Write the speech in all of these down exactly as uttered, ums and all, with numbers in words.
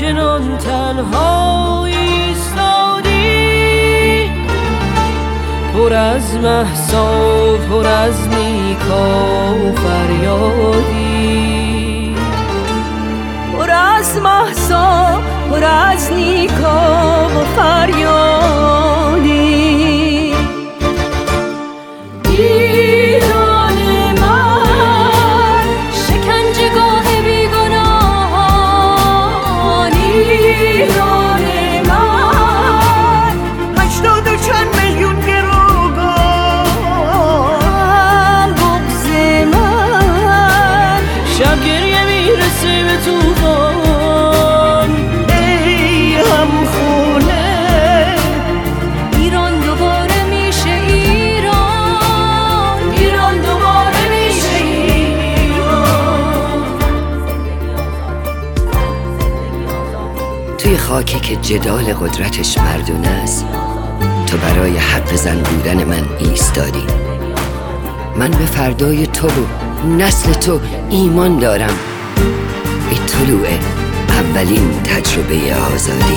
همچنان تنها ایستادی، پر از مهسا پر از نیکا و فریادی، پر از مهسا پر از نیکا و فریادی. ایران من شکنجهگاه بیگناهان، ایران من هشتاد و چند میلیون گروگان، بغض من شب گریه میرسه به طوفان. ای همخونه ایران دوباره میشه ایران، ایران دوباره میشه ایران. توی خاکی که جدال قدرتش مردونه است، تو برای حق زن بودن من ایستادی. من به فردای تو و نسل تو ایمان دارم، به طلوع اولین تجربه آزادی.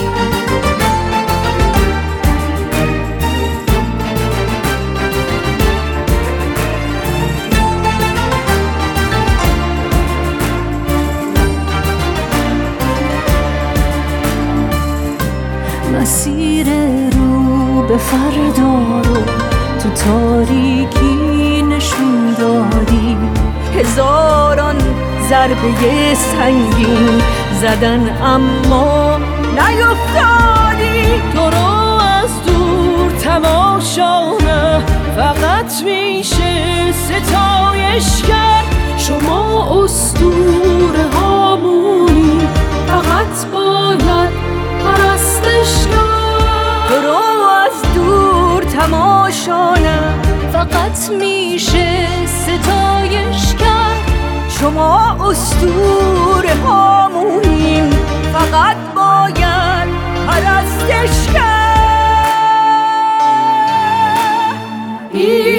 مسیر رو به فردا رو تو تاریکی نشون دادی، هزاران ضربه سنگین زدن اما نیفتادی. تو رو از دور تماشا نه فقط میشه ستایش کرد. شما اسطوره هامونی فقط باید پرستش کرد. تو رو از دور تماشا نه فقط میشه ستایش کرد. شما اسطوره هامونیم فقط باید پرستش کرد.